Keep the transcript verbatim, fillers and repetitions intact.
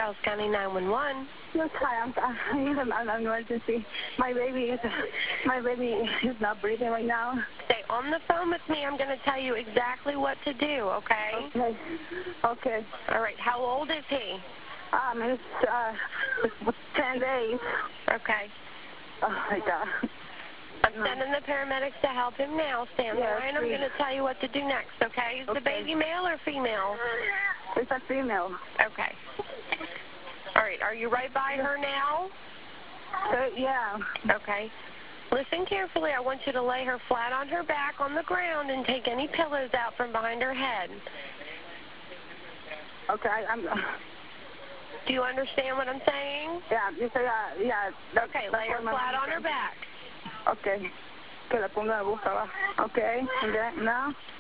Dallas County nine one one. Yes, hi. I'm, I need an, an emergency. My baby is my baby is not breathing right now. Stay on the phone with me. I'm going to tell you exactly what to do, okay? Okay. Okay. All right. How old is he? Um, it's, uh, it's ten days. Okay. Oh, my God. I'm sending the paramedics to help him now. Stand Yes, there, and I'm please. going to tell you what to do next, okay? Is Okay. the baby male or female? It's a female. Okay. All right. Are you right by her now? Uh, yeah. Okay. Listen carefully. I want you to lay her flat on her back on the ground and take any pillows out from behind her head. Okay, I, I'm... Uh, Do you understand what I'm saying? yeah, you say, uh, yeah. That's, Okay, that's lay her flat on her back. Okay. Que la ponga de boca abajo. Okay, and then, now?